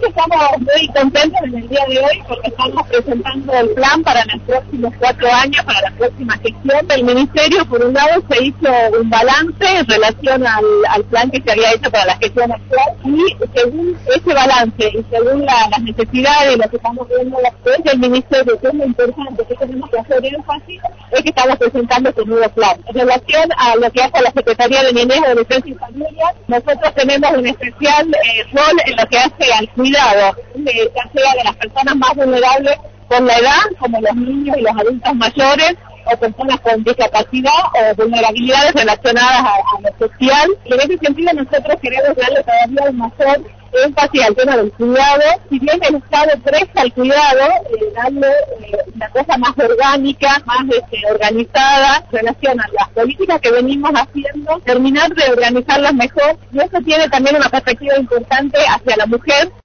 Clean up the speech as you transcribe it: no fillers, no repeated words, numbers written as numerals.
que estamos muy contentos en el día de hoy porque estamos presentando el plan para los próximos 4 años, para la próxima gestión. El Ministerio, por un lado, se hizo un balance en relación al plan que se había hecho para la gestión actual y según ese balance y según las necesidades y lo que estamos viendo desde el Ministerio, que es lo importante, que tenemos que hacer énfasis, es que estamos presentando este nuevo plan. En relación a lo que hace la Secretaría de Niñez, Adolescencia y Familia, nosotros tenemos un especial rol en lo que hace al cuidado, ya sea de las personas más vulnerables por la edad, como los niños y los adultos mayores, o personas con discapacidad o vulnerabilidades relacionadas a lo social. Y en ese sentido nosotros queremos darle todavía un mayor énfasis al tema del cuidado. Si bien el Estado presta el cuidado, darle una cosa más orgánica, más organizada, en relación a las políticas que venimos haciendo, terminar de organizarlas mejor. Y eso tiene también una perspectiva importante hacia la mujer.